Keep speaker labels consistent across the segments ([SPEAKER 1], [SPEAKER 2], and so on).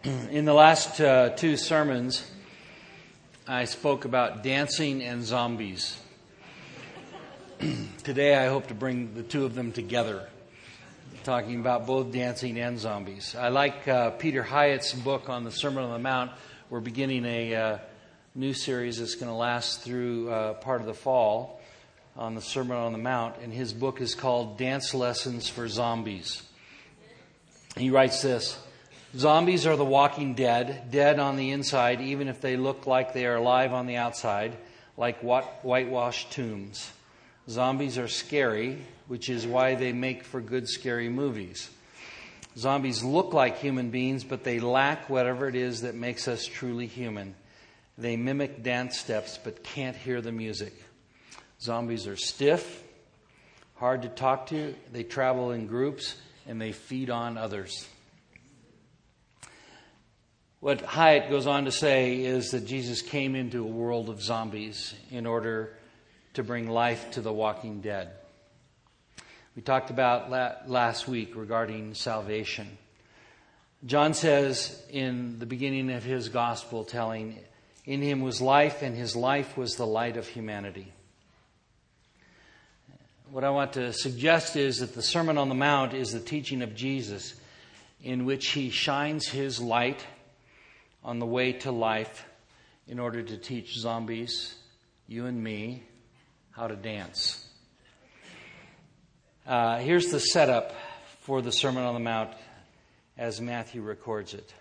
[SPEAKER 1] In the last two sermons, I spoke about dancing and zombies. Today, I hope to bring the two of them together, talking about both dancing and zombies. I like Peter Hyatt's book on the Sermon on the Mount. We're beginning a new series that's going to last through part of the fall on the Sermon on the Mount, and his book is called Dance Lessons for Zombies. He writes this: zombies are the walking dead, dead on the inside, even if they look like they are alive on the outside, like whitewashed tombs. Zombies are scary, which is why they make for good scary movies. Zombies look like human beings, but they lack whatever it is that makes us truly human. They mimic dance steps, but can't hear the music. Zombies are stiff, hard to talk to, they travel in groups, and they feed on others. What Hyatt goes on to say is that Jesus came into a world of zombies in order to bring life to the walking dead. We talked about last week regarding salvation. John says in the beginning of his gospel telling, "In him was life, and his life was the light of humanity." What I want to suggest is that the Sermon on the Mount is the teaching of Jesus in which he shines his light on the way to life in order to teach zombies, you and me, how to dance. Here's the setup for the Sermon on the Mount as Matthew records it.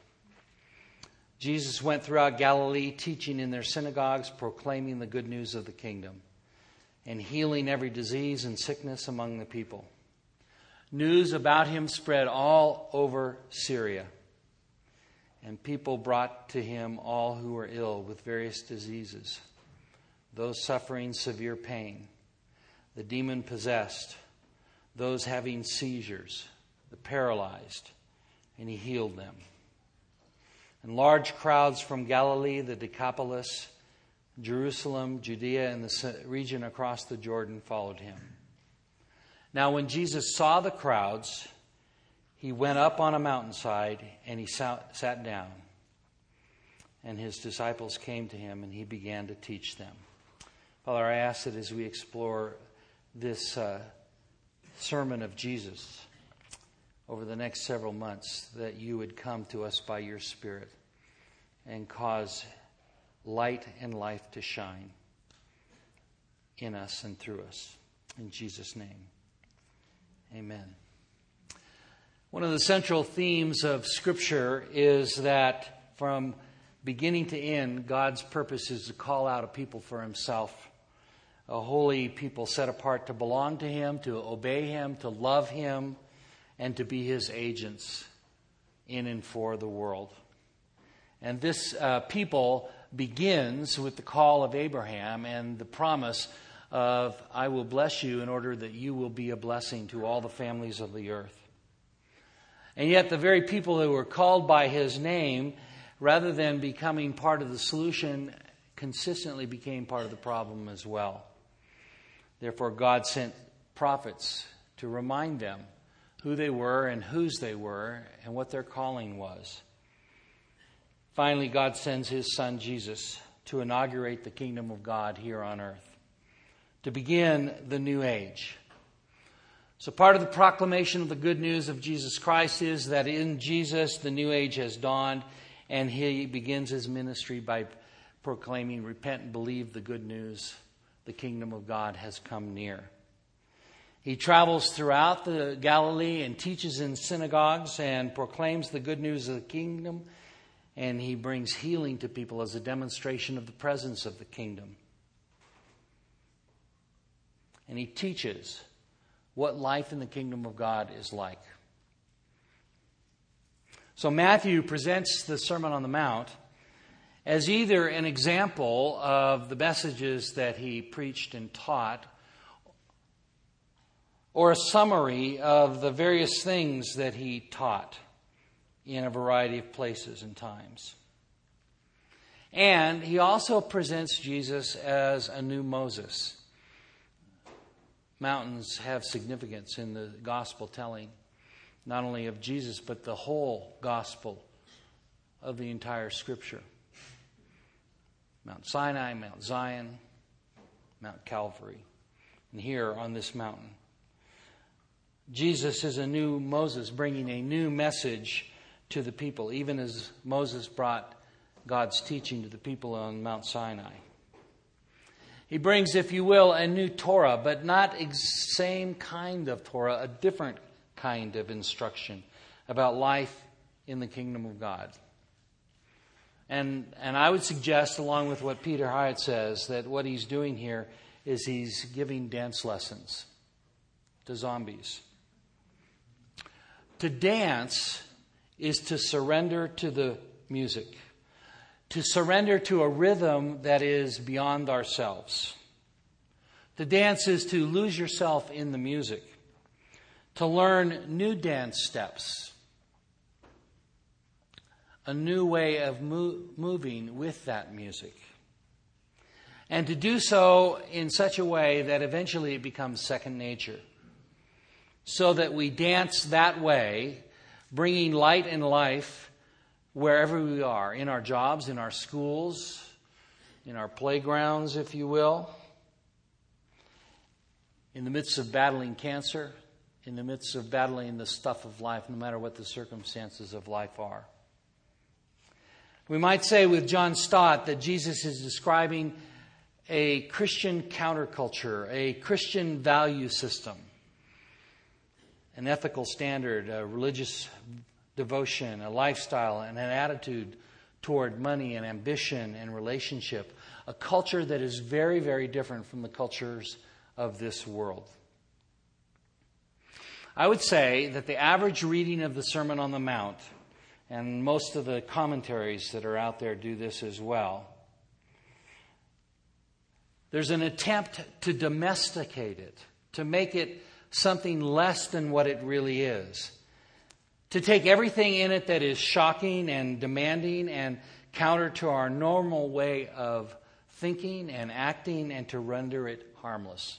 [SPEAKER 1] Jesus went throughout Galilee, teaching in their synagogues, proclaiming the good news of the kingdom, and healing every disease and sickness among the people. News about him spread all over Syria, and people brought to him all who were ill with various diseases, those suffering severe pain, the demon-possessed, those having seizures, the paralyzed, and he healed them. And large crowds from Galilee, the Decapolis, Jerusalem, Judea, and the region across the Jordan followed him. Now when Jesus saw the crowds, he went up on a mountainside and he sat down. And his disciples came to him and he began to teach them. Father, I ask that as we explore this sermon of Jesus over the next several months, that you would come to us by your Spirit and cause light and life to shine in us and through us. In Jesus' name, amen. One of the central themes of Scripture is that from beginning to end, God's purpose is to call out a people for himself. A holy people set apart to belong to him, to obey him, to love him, and to be his agents in and for the world. And this people begins with the call of Abraham and the promise of, "I will bless you in order that you will be a blessing to all the families of the earth." And yet the very people who were called by his name, rather than becoming part of the solution, consistently became part of the problem as well. Therefore, God sent prophets to remind them who they were and whose they were and what their calling was. Finally, God sends his son Jesus to inaugurate the kingdom of God here on earth, to begin the new age. So part of the proclamation of the good news of Jesus Christ is that in Jesus the new age has dawned, and he begins his ministry by proclaiming, "Repent and believe the good news. The kingdom of God has come near." He travels throughout the Galilee and teaches in synagogues and proclaims the good news of the kingdom, and he brings healing to people as a demonstration of the presence of the kingdom. And he teaches what life in the kingdom of God is like. So Matthew presents the Sermon on the Mount as either an example of the messages that he preached and taught, or a summary of the various things that he taught in a variety of places and times. And he also presents Jesus as a new Moses. Mountains have significance in the gospel telling, not only of Jesus, but the whole gospel of the entire Scripture. Mount Sinai, Mount Zion, Mount Calvary. And here on this mountain, Jesus is a new Moses, bringing a new message to the people, even as Moses brought God's teaching to the people on Mount Sinai. He brings, if you will, a new Torah, but not same kind of Torah, a different kind of instruction about life in the kingdom of God. And I would suggest, along with what Peter Hyatt says, that what he's doing here is he's giving dance lessons to zombies. To dance is to surrender to the music, to surrender to a rhythm that is beyond ourselves. To dance is to lose yourself in the music, to learn new dance steps, a new way of moving with that music. And to do so in such a way that eventually it becomes second nature. So that we dance that way, bringing light and life wherever we are, in our jobs, in our schools, in our playgrounds, if you will, in the midst of battling cancer, in the midst of battling the stuff of life, no matter what the circumstances of life are. We might say with John Stott that Jesus is describing a Christian counterculture, a Christian value system, an ethical standard, a religious devotion, a lifestyle, and an attitude toward money and ambition and relationship, a culture that is very, very different from the cultures of this world. I would say that the average reading of the Sermon on the Mount, and most of the commentaries that are out there do this as well, there's an attempt to domesticate it, to make it something less than what it really is. To take everything in it that is shocking and demanding and counter to our normal way of thinking and acting, and to render it harmless.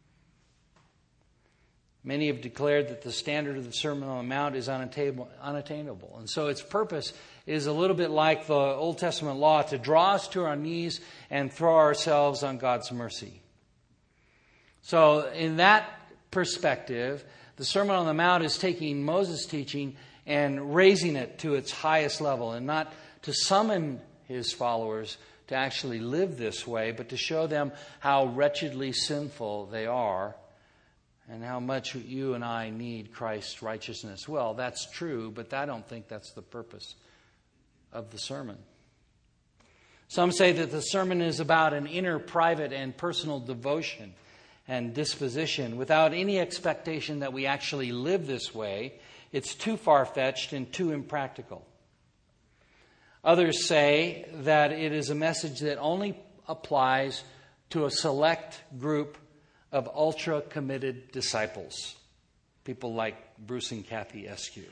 [SPEAKER 1] Many have declared that the standard of the Sermon on the Mount is unattainable. And so its purpose is a little bit like the Old Testament law, to draw us to our knees and throw ourselves on God's mercy. So in that perspective, the Sermon on the Mount is taking Moses' teaching and raising it to its highest level, and not to summon his followers to actually live this way, but to show them how wretchedly sinful they are and how much you and I need Christ's righteousness. Well, that's true, but I don't think that's the purpose of the sermon. Some say that the sermon is about an inner, private, and personal devotion and disposition without any expectation that we actually live this way. It's too far-fetched and too impractical. Others say that it is a message that only applies to a select group of ultra-committed disciples, people like Bruce and Kathy Eskew.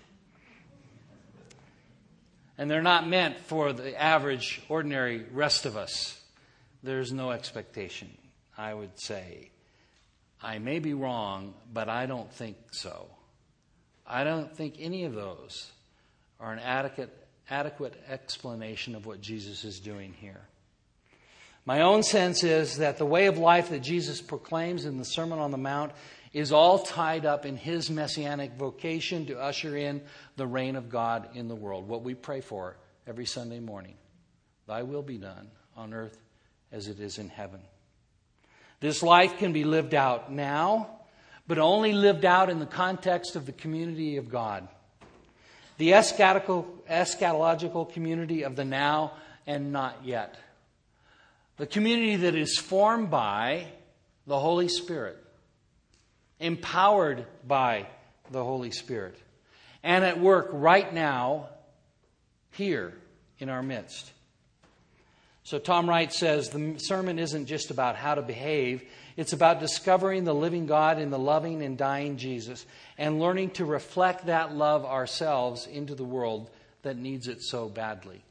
[SPEAKER 1] And they're not meant for the average, ordinary rest of us. There's no expectation, I would say. I may be wrong, but I don't think so. I don't think any of those are an adequate explanation of what Jesus is doing here. My own sense is that the way of life that Jesus proclaims in the Sermon on the Mount is all tied up in his messianic vocation to usher in the reign of God in the world, what we pray for every Sunday morning. Thy will be done on earth as it is in heaven. This life can be lived out now, but only lived out in the context of the community of God. The eschatological community of the now and not yet. The community that is formed by the Holy Spirit, empowered by the Holy Spirit, and at work right now, here in our midst. So Tom Wright says the sermon isn't just about how to behave. It's about discovering the living God in the loving and dying Jesus and learning to reflect that love ourselves into the world that needs it so badly.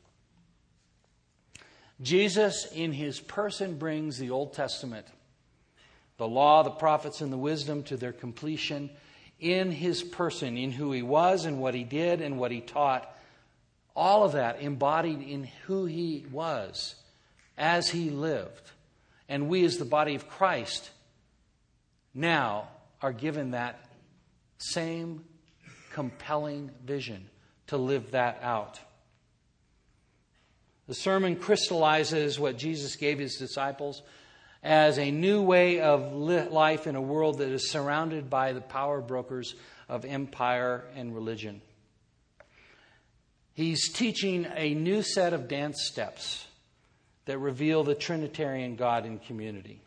[SPEAKER 1] Jesus in his person brings the Old Testament, the law, the prophets, and the wisdom to their completion in his person, in who he was and what he did and what he taught, All of that embodied in who he was as he lived. And we as the body of Christ now are given that same compelling vision to live that out. The sermon crystallizes what Jesus gave his disciples as a new way of life in a world that is surrounded by the power brokers of empire and religion. He's teaching a new set of dance steps that reveal the Trinitarian God in community.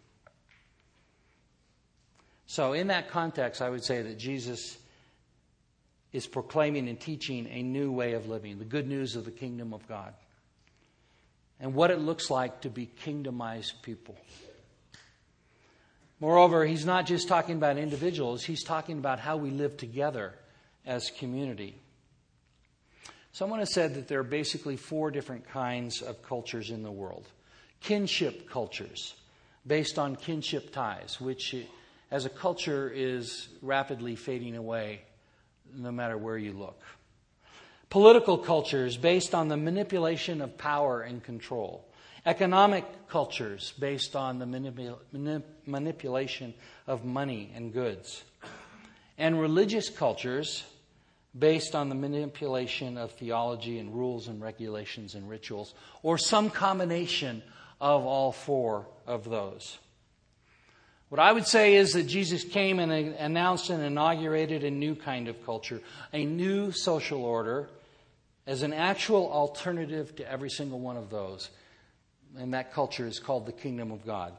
[SPEAKER 1] So in that context, I would say that Jesus is proclaiming and teaching a new way of living, the good news of the kingdom of God, and what it looks like to be kingdomized people. Moreover, he's not just talking about individuals, he's talking about how we live together as community. Someone has said that there are basically 4 different kinds of cultures in the world. Kinship cultures, based on kinship ties, which as a culture is rapidly fading away no matter where you look. Political cultures, based on the manipulation of power and control. Economic cultures, based on the manipulation of money and goods. And religious cultures, based on the manipulation of theology and rules and regulations and rituals, or some combination of all 4 of those. What I would say is that Jesus came and announced and inaugurated a new kind of culture, a new social order, as an actual alternative to every single one of those. And that culture is called the kingdom of God.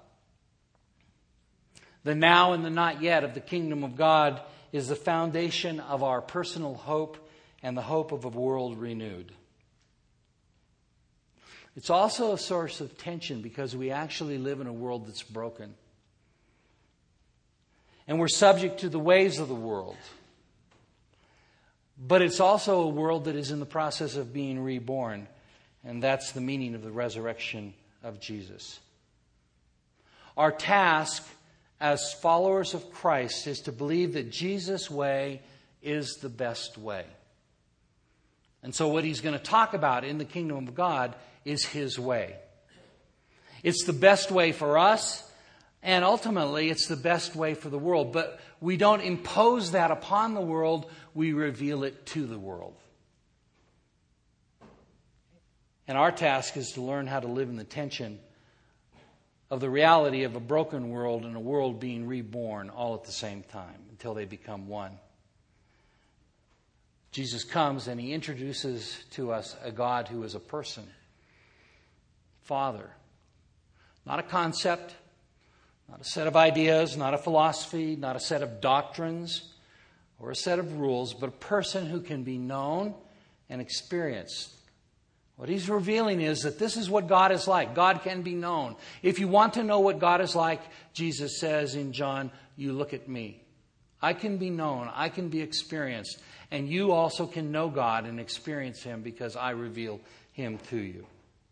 [SPEAKER 1] The now and the not yet of the kingdom of God is the foundation of our personal hope and the hope of a world renewed. It's also a source of tension because we actually live in a world that's broken. And we're subject to the ways of the world. But it's also a world that is in the process of being reborn. And that's the meaning of the resurrection of Jesus. Our task as followers of Christ is to believe that Jesus' way is the best way. And so what he's going to talk about in the kingdom of God is his way. It's the best way for us, and ultimately it's the best way for the world. But we don't impose that upon the world, we reveal it to the world. And our task is to learn how to live in the tension of the reality of a broken world and a world being reborn all at the same time until they become one. Jesus comes and he introduces to us a God who is a person. Father. Not a concept, not a set of ideas, not a philosophy, not a set of doctrines or a set of rules, but a person who can be known and experienced. What he's revealing is that this is what God is like. God can be known. If you want to know what God is like, Jesus says in John, you look at me. I can be known. I can be experienced. And you also can know God and experience him because I reveal him to you.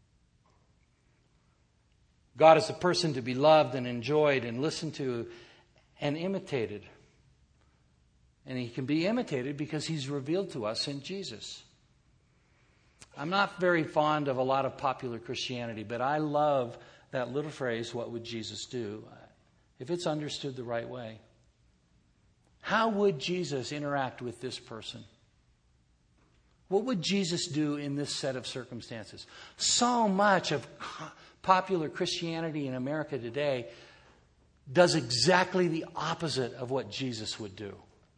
[SPEAKER 1] God is a person to be loved and enjoyed and listened to and imitated. And he can be imitated because he's revealed to us in Jesus. I'm not very fond of a lot of popular Christianity, but I love that little phrase, what would Jesus do, if it's understood the right way. How would Jesus interact with this person? What would Jesus do in this set of circumstances? So much of popular Christianity in America today does exactly the opposite of what Jesus would do.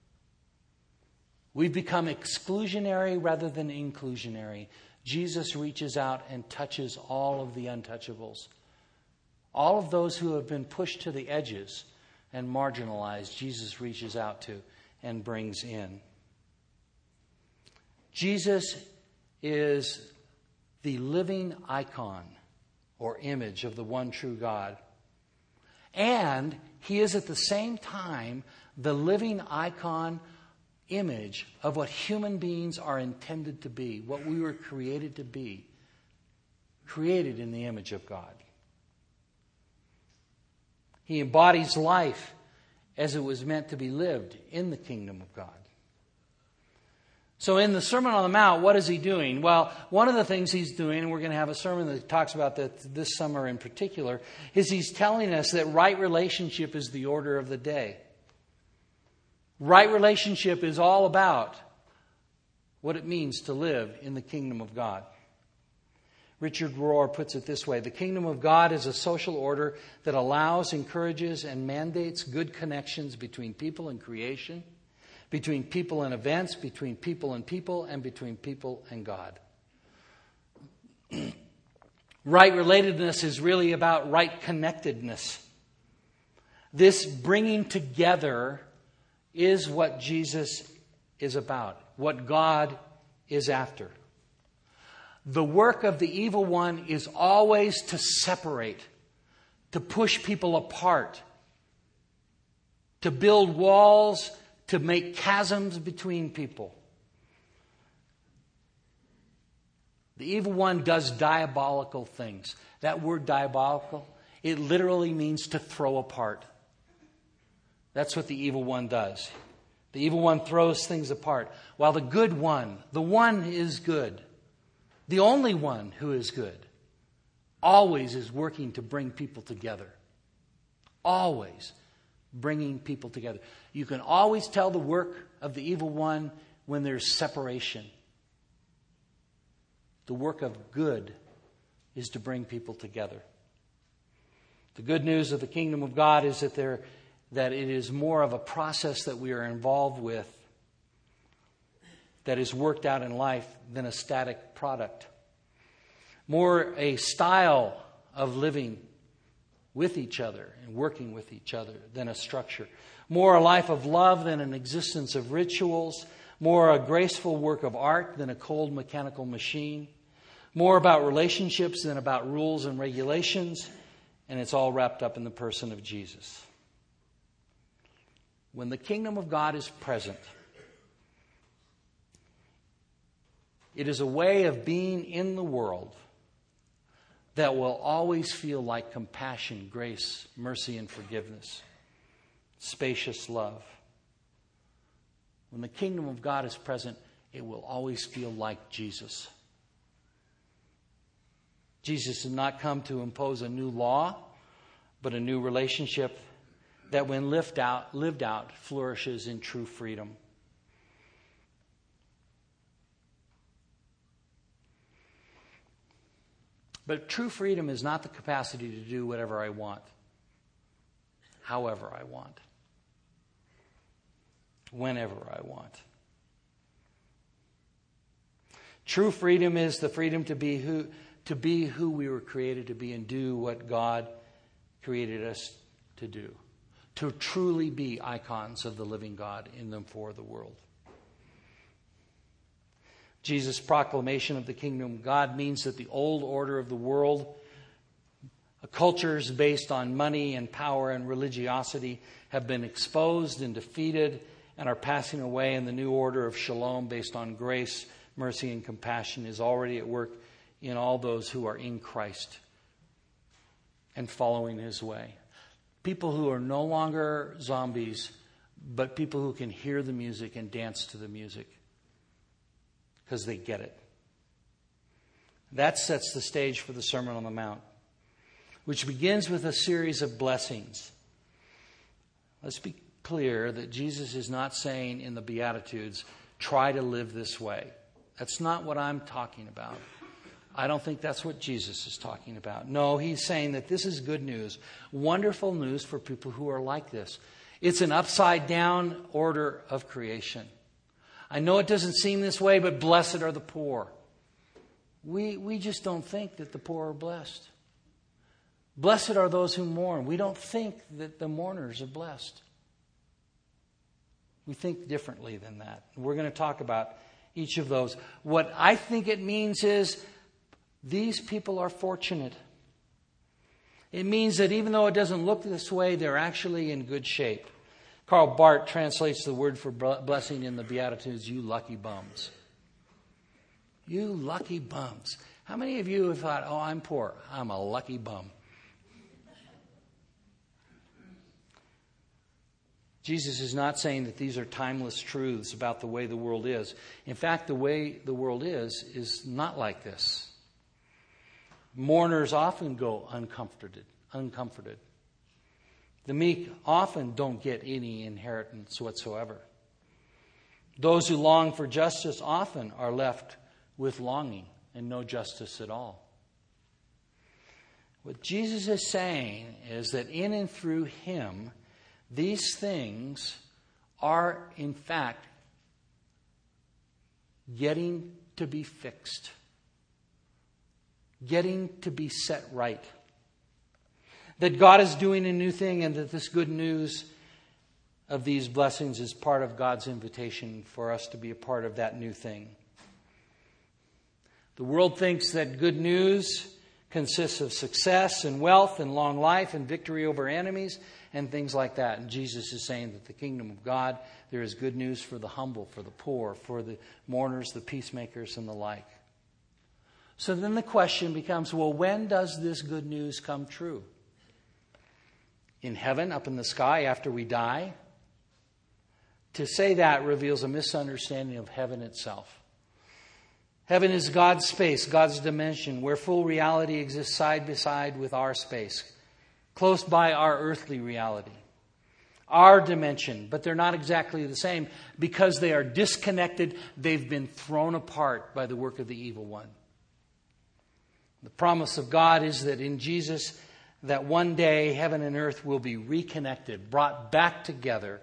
[SPEAKER 1] We've become exclusionary rather than inclusionary. Jesus reaches out and touches all of the untouchables. All of those who have been pushed to the edges and marginalized, Jesus reaches out to and brings in. Jesus is the living icon or image of the one true God. And he is at the same time the living icon image of what human beings are intended to be, what we were created to be, created in the image of God. He embodies life as it was meant to be lived in the kingdom of God. So in the Sermon on the Mount, what is he doing? Well, one of the things he's doing, and we're going to have a sermon that talks about that this summer in particular, is he's telling us that right relationship is the order of the day. Right relationship is all about what it means to live in the kingdom of God. Richard Rohr puts it this way: the kingdom of God is a social order that allows, encourages, and mandates good connections between people and creation, between people and events, between people, and between people and God. Right relatedness is really about right connectedness. This bringing together is what Jesus is about, what God is after. The work of the evil one is always to separate, to push people apart, to build walls, to make chasms between people. The evil one does diabolical things. That word diabolical, it literally means to throw apart. That's what the evil one does. The evil one throws things apart. While the good one, the one is good, the only one who is good, always is working to bring people together. Always bringing people together. You can always tell the work of the evil one when there's separation. The work of good is to bring people together. The good news of the kingdom of God is that it is more of a process that we are involved with that is worked out in life than a static product. More a style of living with each other and working with each other than a structure. More a life of love than an existence of rituals. More a graceful work of art than a cold mechanical machine. More about relationships than about rules and regulations. And it's all wrapped up in the person of Jesus. When the kingdom of God is present, it is a way of being in the world that will always feel like compassion, grace, mercy, and forgiveness, spacious love. When the kingdom of God is present, it will always feel like Jesus. Jesus did not come to impose a new law, but a new relationship that when lived out, flourishes in true freedom. But true freedom is not the capacity to do whatever I want, however I want, whenever I want. True freedom is the freedom to be who we were created to be and do what God created us to do. To truly be icons of the living God in and for the world. Jesus' proclamation of the kingdom of God means that the old order of the world, cultures based on money and power and religiosity, have been exposed and defeated and are passing away, and the new order of shalom based on grace, mercy, and compassion is already at work in all those who are in Christ and following His way. People who are no longer zombies, but people who can hear the music and dance to the music because they get it. That sets the stage for the Sermon on the Mount, which begins with a series of blessings. Let's be clear that Jesus is not saying in the Beatitudes, try to live this way. That's not what I'm talking about. I don't think that's what Jesus is talking about. No, He's saying that this is good news, wonderful news for people who are like this. It's an upside down order of creation. I know it doesn't seem this way, but blessed are the poor. We just don't think that the poor are blessed. Blessed are those who mourn. We don't think that the mourners are blessed. We think differently than that. We're going to talk about each of those. What I think it means is these people are fortunate. It means that even though it doesn't look this way, they're actually in good shape. Karl Barth translates the word for blessing in the Beatitudes, you lucky bums. You lucky bums. How many of you have thought, oh, I'm poor. I'm a lucky bum. Jesus is not saying that these are timeless truths about the way the world is. In fact, the way the world is not like this. Mourners often go uncomforted. The meek often don't get any inheritance whatsoever. Those who long for justice often are left with longing and no justice at all. What Jesus is saying is that in and through Him, these things are, in fact, getting to be fixed, getting to be set right. That God is doing a new thing, and that this good news of these blessings is part of God's invitation for us to be a part of that new thing. The world thinks that good news consists of success and wealth and long life and victory over enemies and things like that. And Jesus is saying that the kingdom of God, there is good news for the humble, for the poor, for the mourners, the peacemakers, and the like. So then the question becomes, well, when does this good news come true? In heaven, up in the sky, after we die? To say that reveals a misunderstanding of heaven itself. Heaven is God's space, God's dimension, where full reality exists side by side with our space, close by our earthly reality, our dimension. But they're not exactly the same because they are disconnected. They've been thrown apart by the work of the evil one. The promise of God is that in Jesus, that one day heaven and earth will be reconnected, brought back together,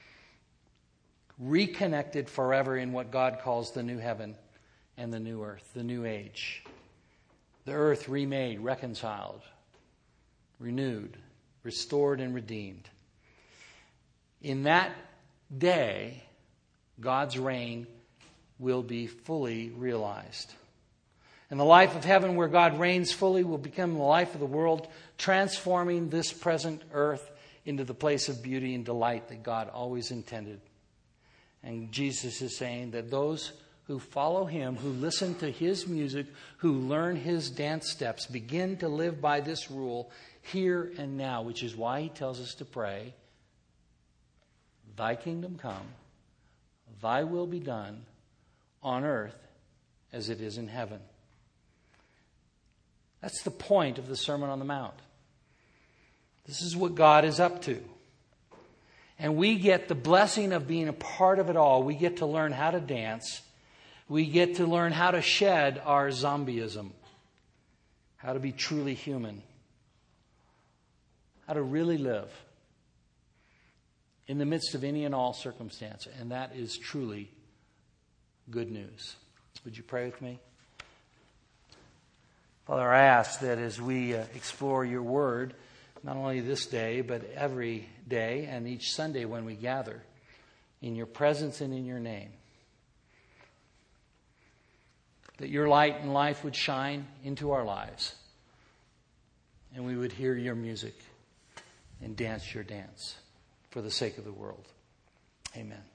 [SPEAKER 1] reconnected forever in what God calls the new heaven and the new earth, the new age. The earth remade, reconciled, renewed, restored, and redeemed. In that day, God's reign will be fully realized. And the life of heaven where God reigns fully will become the life of the world, transforming this present earth into the place of beauty and delight that God always intended. And Jesus is saying that those who follow Him, who listen to His music, who learn His dance steps, begin to live by this rule here and now, which is why He tells us to pray, Thy kingdom come, Thy will be done on earth as it is in heaven. That's the point of the Sermon on the Mount. This is what God is up to. And we get the blessing of being a part of it all. We get to learn how to dance. We get to learn how to shed our zombieism. How to be truly human. How to really live in the midst of any and all circumstance. And that is truly good news. Would you pray with me? Father, I ask that as we explore your word, not only this day, but every day and each Sunday when we gather, in your presence and in your name, that your light and life would shine into our lives, and we would hear your music and dance your dance for the sake of the world. Amen.